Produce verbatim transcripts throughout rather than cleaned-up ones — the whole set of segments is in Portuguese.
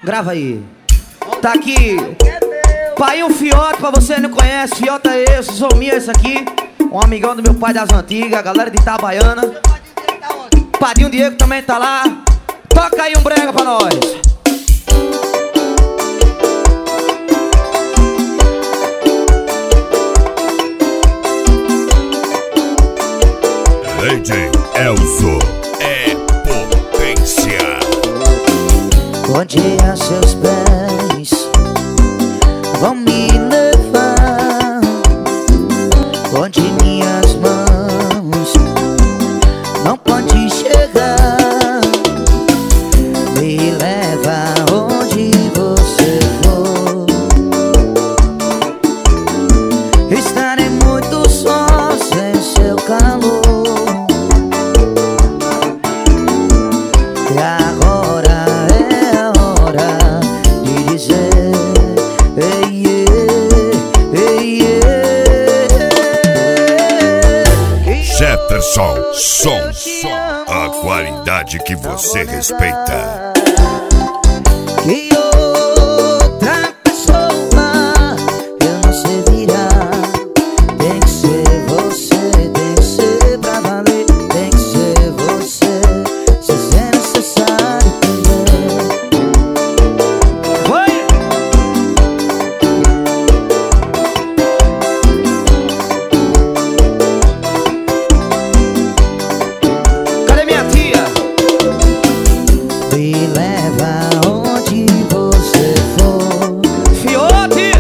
Grava aí. Tá aqui Pai um Fiote, pra você que não conhece. Fiota é esse, Zomia esse aqui. Um amigão do meu pai das antigas, a galera de Itabaiana. Padinho Diego também tá lá. Toca aí um brega pra nós. D J Elzo é potência. Onde a seus pés vão me levar, onde minhas mãos não podem chegar. Me leva onde você for. Estarei muito só sem seu calor. E agora é a hora de dizer ei, ei, ei, ei. Jefferson, som, som, a qualidade que você respeita. Que outra pessoa eu não sei virar. Tem que ser você, tem que ser pra valer. Tem que ser você, se é necessário entender. Foi! Cadê minha tia? Me leva onde você for. Fiote!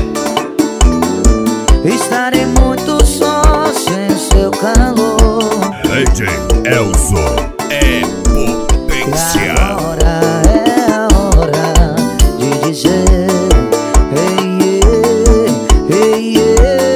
Estarei muito só sem seu calor. D J Elzo é E potência. agora é a hora de dizer ei, ei, ei,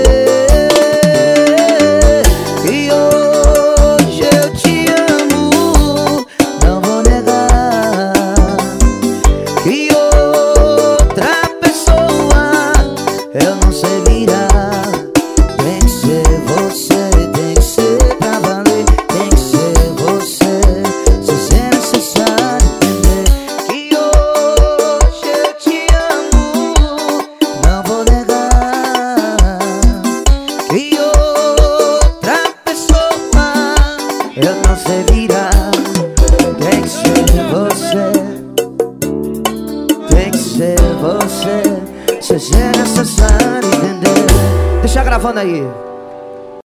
ei. E hoje eu te amo, não vou negar. E outra pessoa eu não sei virar. Tem que ser você, tem que ser pra valer. Tem que ser você, se é necessário entender. Que hoje eu te amo, não vou negar. Que outra pessoa eu não sei virar. Tem que ser você, tem que ser você, se é necessário entender. Deixa gravando aí.